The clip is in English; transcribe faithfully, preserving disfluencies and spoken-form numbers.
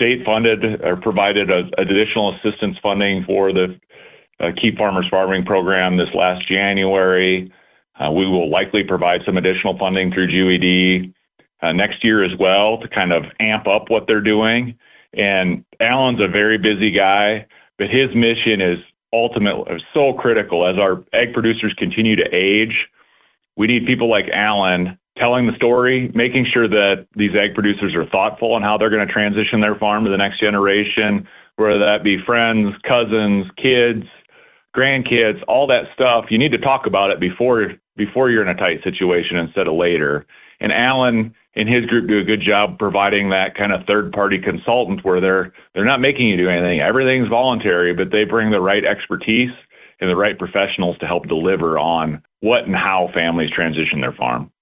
state funded or provided a, additional assistance funding for the uh, Keep Farmers Farming program this last January. Uh, we will likely provide some additional funding through G U E D uh, next year as well to kind of amp up what they're doing. And Alan's a very busy guy, but his mission is ultimately so critical. As our egg producers continue to age, we need people like Alan telling the story, making sure that these egg producers are thoughtful on how they're going to transition their farm to the next generation, whether that be friends, cousins, kids, grandkids, all that stuff. You need to talk about it before before you're in a tight situation instead of later. And Alan and his group do a good job providing that kind of third-party consultant where they're they're not making you do anything. Everything's voluntary, but they bring the right expertise and the right professionals to help deliver on what and how families transition their farm.